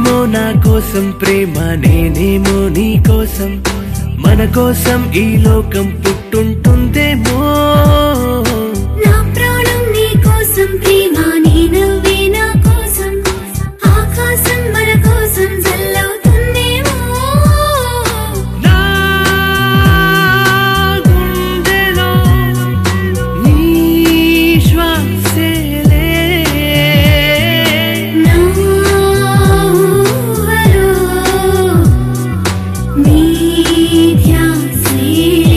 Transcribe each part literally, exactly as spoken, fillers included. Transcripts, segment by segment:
నువ్వేమో నా కోసం ప్రేమ, నేనేమో నీ కోసం, మన కోసం ఈ లోకం పుట్టుంటుందేమో. నా ప్రాణం నీ కోసం ప్రేమ, నీ నవ్వే నా కోసం, ఆకాశం మన కోసం చల్లవుతుందేమో. నా గుండెలో నీ శ్వాసలే, నా ఊహలో నీ ధ్యాసలే.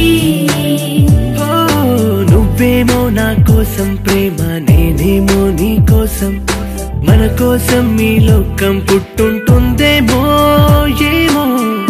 ఓ నువ్వేమో నా కోసం ప్రేమ, నేనేమో నీ కోసం, మన కోసం ఈ లోకం పుట్టుంటుందేమో ఏమో.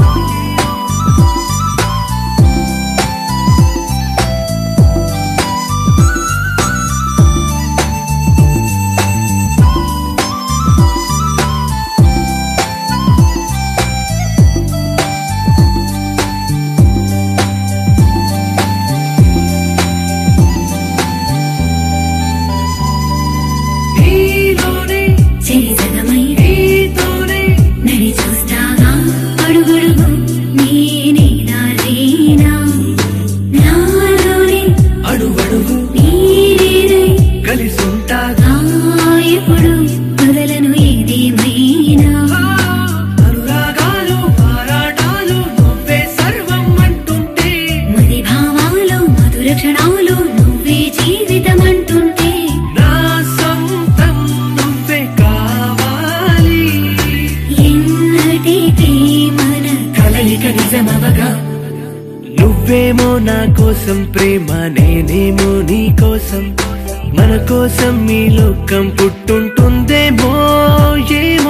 నీలోనే చెరిసగమై నీతోనే నడి చూస్తాగా అడుగడుగు నేనే దారేనా. నాలోనే అడుగడుగు నీరేనై కలిసుంటాగా. ఎప్పుడు మొదలను ఏదేమైనా. అనురాగాలు ఆరాటాలు నువ్వే సర్వం అంటుంటే, మది భావాలు మధుర క్షణాలు నువ్వే జీవితం అంటుంటే. నా సొంతం నువ్వే కావాలి. ఎన్నటికీ మన కలయిక నిజమవగా. నువ్వేమో నా కోసం ప్రేమ, నేనేమో నీ కోసం, మన కోసం ఈ లోకం పుట్టుంటుందేమో ఏమో.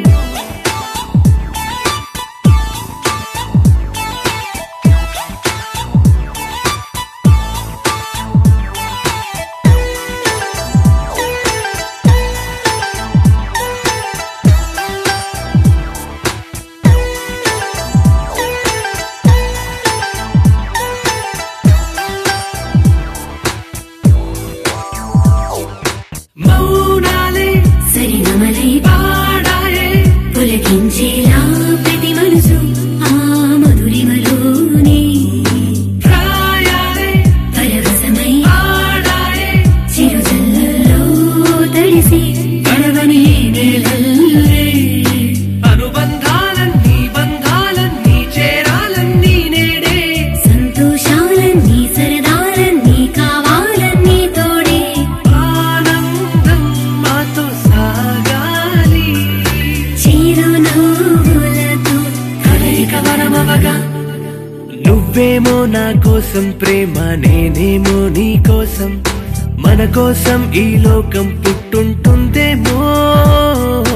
మౌనాలే సరిగమలై పాడాయే, పులకించేలా ప్రతి మనసు ఆ మధురిమలోనే. ప్రాయాలే పరవశమై ఆడాయే, చిరుజల్లలో తడిసి గడవని నేలల్లే. అనుబంధాలన్నీ బంధాలన్నీ చేరాలన్నీ నేడే, సంతోషాలన్నీ సరదాలన్నీ కావాలన్నీ తోడే. ఆనందం మాతో సాగాలి. చిరునవ్వులతో కలయిక వరమవగా. నువ్వేమో నా కోసం ప్రేమ, నేనేమో నీ కోసం, మన కోసం ఈ లోకం పుట్టుంటుందేమో.